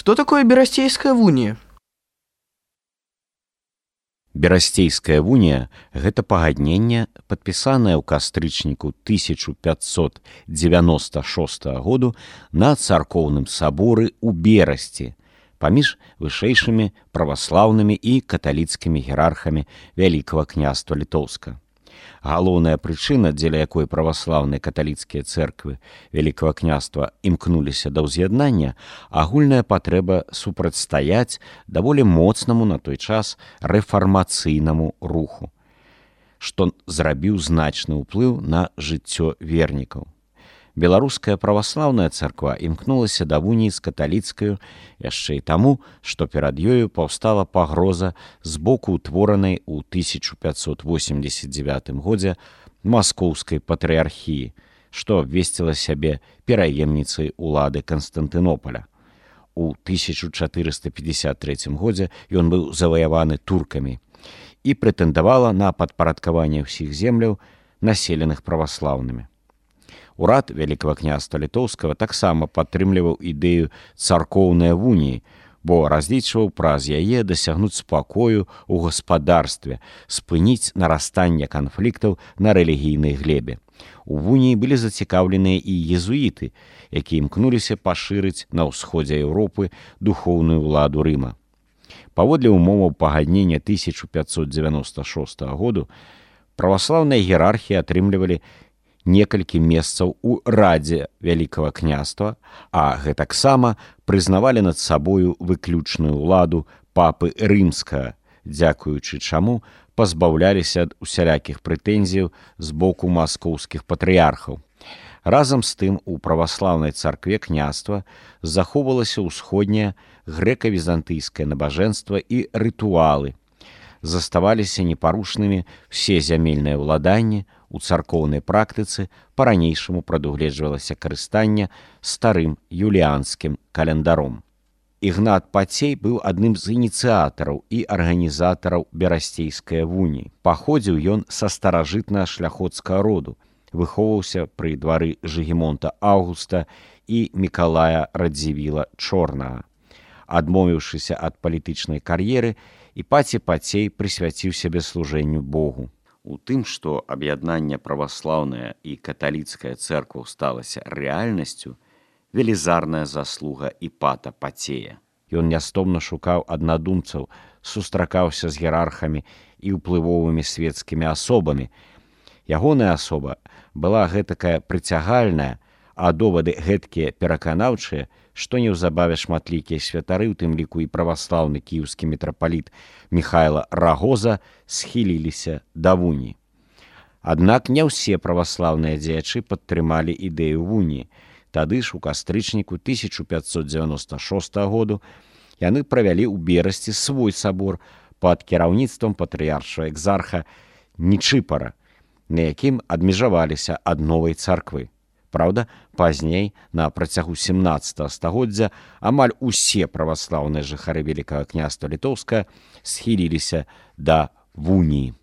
Что такое Берасцейская вуния? Берасцейская вунія – гэта пагадненне, падпісанае ў кастрычніку 1596 году на царкоўным саборы ў Берасці паміж вышэйшымі праваслаўнымі і каталіцкімі іерархамі Вялікага княства Літоўска. Галоўная прычына, дзеля якой праваслаўныя каталіцкія цэрквы Вялікага княства імкнуліся да ўз'яднання, агульная патрэба супрацьстаяць даволі моцнаму на той час рэфармацыйнаму руху, што зрабіў значны ўплыў на жыццё вернікаў. Беларуская праваслаўная царква імкнулася да вуніі з каталіцкаю яшчэ і таму, што перад ёю паўстала пагроза з боку ўтворанай у 1589 годзе маскоўскай патрыархіі, што абвесціла сябе пераемніцай улады Канстантынополя. У 1453 годзе ён быў заваяваны туркамі і прэтэндавала на падпарадкаванне ўсіх земляў, населеных праваслаўнымі. Урад Вялікага княства Літоўскага таксама падтрымліваў ідэю царкоўнай вуніі, бо разлічваў праз яе дасягнуць спакою ў гаспадарстве, спыніць нарастанне канфліктаў на рэлігійнай глебе. У вуніі былі зацікаўленыя і езуіты, якія імкнуліся пашырыць на ўсходзе Еўропы духоўную ўладу Рыма. Паводле ўмоваў пагаднення 1596 году праваслаўныя іерархі атрымлівалі некалькі месцаў у радзе Вялікага княства, а гэтаксама прызнавалі над сабою выключную ўладу папы Рымскага, дзякуючы чаму пазбаўляліся ад усялякіх прэтэнзіяў з боку маскоўскіх патрыярхаў. Разам з тым у праваслаўнай царкве княства захоўвалася ўсходняе грэка-візантыйскае набажэнства і рытуалы. Заставаліся непарушнымі все зямельныя ўладанні, у царкоўнай практыцы па-ранейшаму прадугледжвалася карыстанне старым юліанскім календаром. Ігнат Пацей быў адным з ініцыятараў і арганізатараў Берасцейскай вуніі. Паходзіў ён са старажытна-шляхоцкага роду, выхоўваўся пры двары Жыгімонта Аўгуста і Мікалая Радзівіла Чорнага. Адмовіўшыся ад палітычнай кар'еры, Іпаці Пацей прысвяціў сябе служэнню Богу. У тым, што аб'яднанне праваслаўнае і каталіцкая цэрква сталася рэальнасцю, велізарная заслуга Іпата Пацея. Ён нястомна шукаў аднадумцаў, сустракаўся з іерархамі і ўплывовымі свецкімі асобамі. Ягоная асоба была гэтакая прыцягальная, а довады гэткія пераканаўчыя, што неўзабаве шматлікія святары, у тым ліку і праваслаўны кіеўскі мітрапаліт Міхайла Рагоза, схіліліся да вуніі. Аднак не ўсе праваслаўныя дзеячы падтрымалі ідэю вуніі. Тады ж у кастрычніку 1596 году яны правялі ў Берасці свой сабор пад кіраўніцтвам патрыяршага экзарха Нічыпара, на якім адмежаваліся ад новай царквы. Праўда, пазней, на працягу 17 стагоддзя, амаль усе праваслаўныя жыхары Вялікага княства Літоўскага схіліліся да вуніі.